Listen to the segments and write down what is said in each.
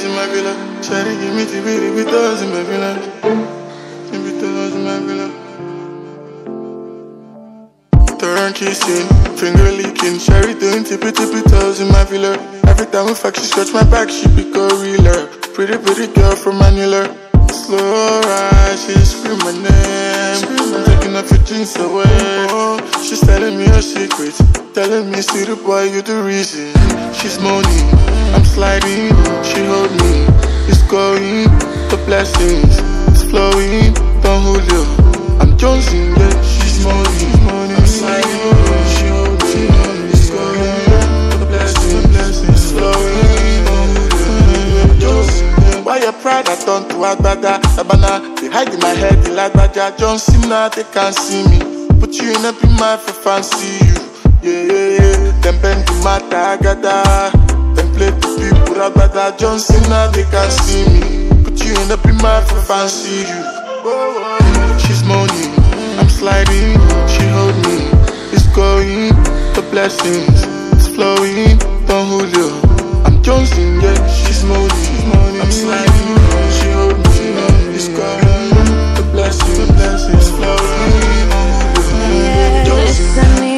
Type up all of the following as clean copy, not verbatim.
in my villa. Shawty give me the toes in my villa. Give me toes in my villa. Turn kissing, finger licking. Sherry doing tippy toes in my villa. Every time we fuck, she scratch my back, she be gorilla. Pretty girl from Manila. Slow ride, she scream my name. I'm taking off your jeans away. Oh, she's telling me her secrets, telling me, see the boy, you the reason. She's moaning, I'm sliding, she hold me. It's going, the blessings, it's flowing. Don Julio, I'm Jonesing, yeah. She's moaning, I'm sliding, she hold me. It's going, the blessings, it's flowing. Don Julio, I'm Jonesing. Why your pride I turn to Agbada, Abana? They hide in my head, they like Baja. John Cena, they can't see me. Put you in a be mad for fancy you. Yeah. Them bend the matter, Agada. Them play the people, Agbada. John Cena, they can't see me. Put you in a be mad for fancy you. She's moaning, I'm sliding, she hold me. It's going, the blessings, it's flowing. Don Julio, I'm Jonesing, yeah. She's moaning, I'm sliding, she hold me. It's going, the blessings, it's flowing. Yeah, it's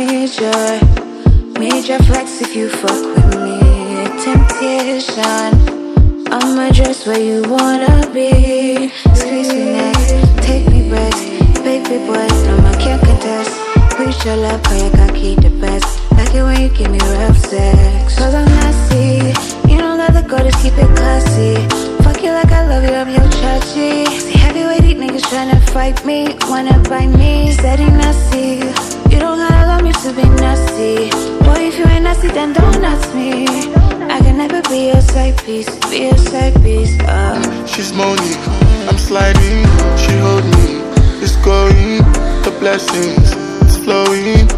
a major flex if you fuck with me. Temptation, I'ma dress where you wanna be. Squeeze me next, take me breaths. Baby boy, no man can't contest. Reach your love, cause you can keep the best. Like it when you give me rough sex. Cause I'm nasty, you know that the goal is keep it classy. Fuck you like I love you, I'm your chachi. See heavyweight niggas tryna fight me, wanna bite me. Steady nasty, you don't gotta love me to be nasty. Boy, if you ain't nasty, then don't ask me. I can never be your side piece, be your side piece. She's moaning, I'm sliding, she hold me. It's going, the blessings, it's flowing.